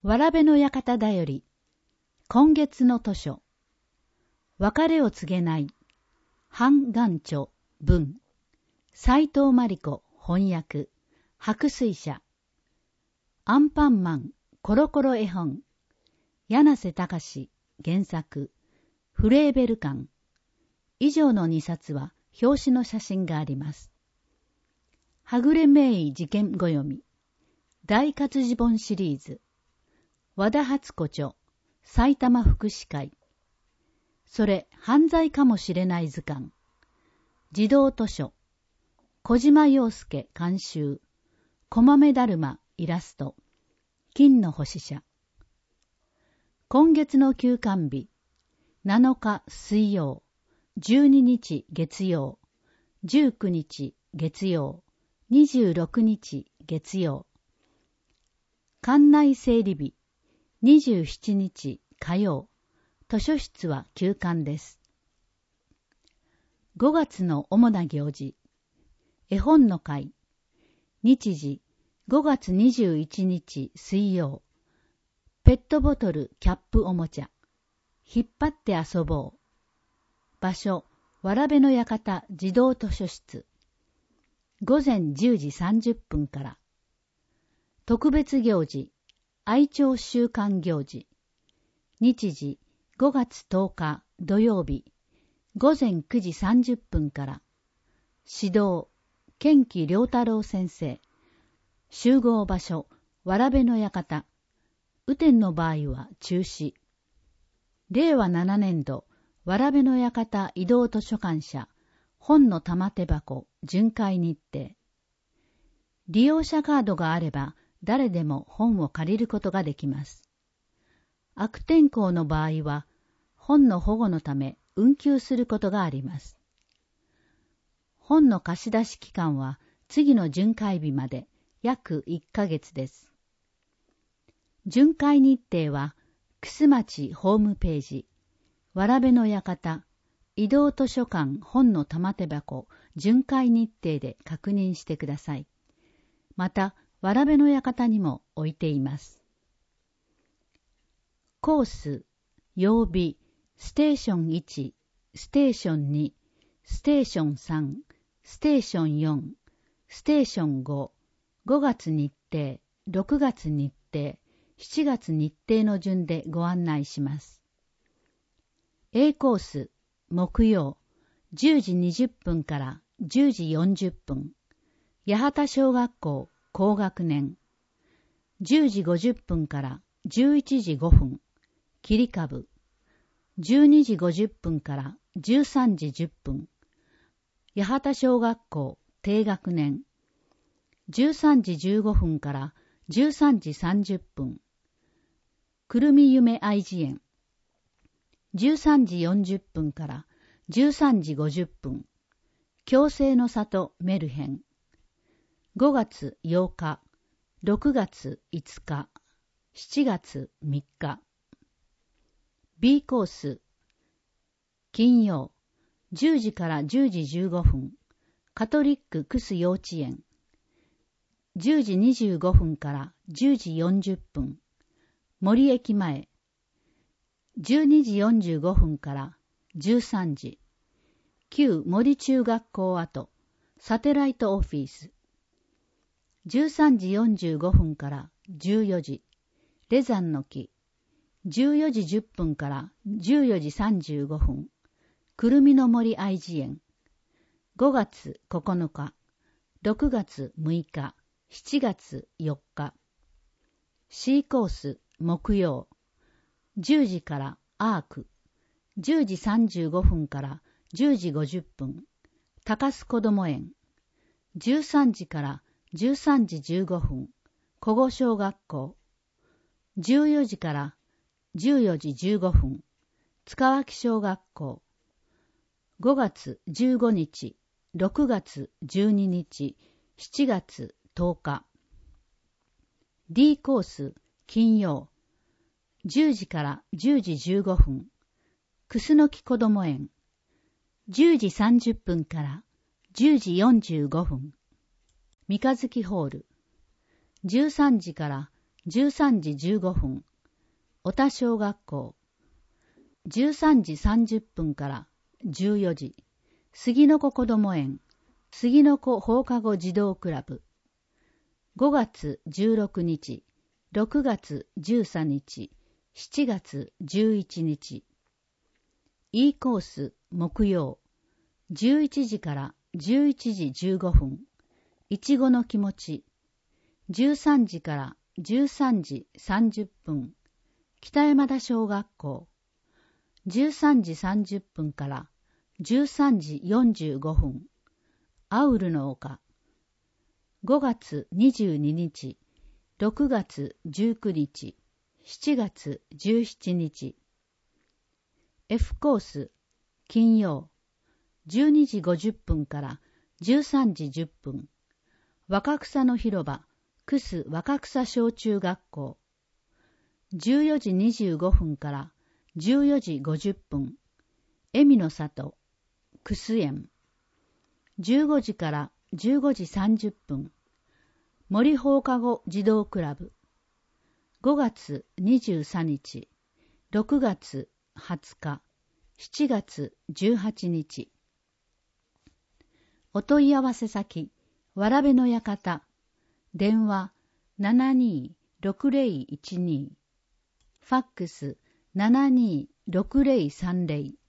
わらべの館だより、今月の図書、別れを告げない、韓元著文、斉藤真理子翻訳、白水社、アンパンマンコロコロ絵本、柳瀬隆原作、フレーベル館。以上の2冊は表紙の写真があります。はぐれ名医事件ご読み、大活字本シリーズ、和田初子著、埼玉福祉会。それ、犯罪かもしれない図鑑。児童図書。小島洋介監修。こまめだるまイラスト。金の星社。今月の休館日。7日水曜。12日月曜。19日月曜。26日月曜。館内整理日。27日火曜。図書室は休館です。5月の主な行事。絵本の会。日時5月21日水曜。ペットボトルキャップおもちゃ。引っ張って遊ぼう。場所、わらべの館児童図書室。午前10時30分から。特別行事。愛鳥週間行事。日時5月10日土曜日午前9時30分から。指導賢木良太郎先生。集合場所わらべの館。雨天の場合は中止。令和7年度わらべの館移動図書館社本の玉手箱巡回日程。利用者カードがあれば誰でも本を借りることができます。悪天候の場合は本の保護のため運休することがあります。本の貸し出し期間は次の巡回日まで約1ヶ月です。巡回日程は楠町ホームページ、わらべの館、移動図書館本の玉手箱巡回日程で確認してください。また、わらべの館にも置いています。コース、曜日、ステーション1、ステーション2、ステーション3、ステーション4、ステーション5、5月日程、6月日程、7月日程の順でご案内します。A コース、木曜、10時20分から10時40分、八幡小学校高学年、10時50分から11時5分、切り株、12時50分から13時10分、八幡小学校低学年、13時15分から13時30分、くるみ夢愛知園、13時40分から13時50分、共生の里メルヘン、5月8日、6月5日、7月3日。B コース、金曜、10時から10時15分、カトリッククス幼稚園、10時25分から10時40分、森駅前、12時45分から13時、旧森中学校跡、サテライトオフィス、13時45分から14時、レザンの木、14時10分から14時35分、くるみの森愛知園、5月9日、6月6日、7月4日。C コース、木曜、10時からアーク、10時35分から10時50分、高須こども園、13時から13時15分、古後小学校、14時から14時15分、塚脇小学校、5月15日、6月12日、7月10日。D コース、金曜、10時から10時15分、楠木こども園、10時30分から10時45分、三日月ホール、13時から 13時15分、小田小学校。13時30分から14時、杉の子こども園、杉の子放課後児童クラブ。5月16日、6月13日、7月11日。E コース木曜、11時から11時15分、いちごの気持ち。13時から13時30分、北山田小学校。13時30分から13時45分、アウルの丘。5月22日、6月19日、7月17日。F コース、金曜、12時50分から13時10分、若草の広場、クス若草小中学校。14時25分から14時50分、恵美の里、クス園。15時から15時30分、森放課後児童クラブ。5月23日、6月20日、7月18日。お問い合わせ先、わらべの館。電話 726012。ファックス 726030。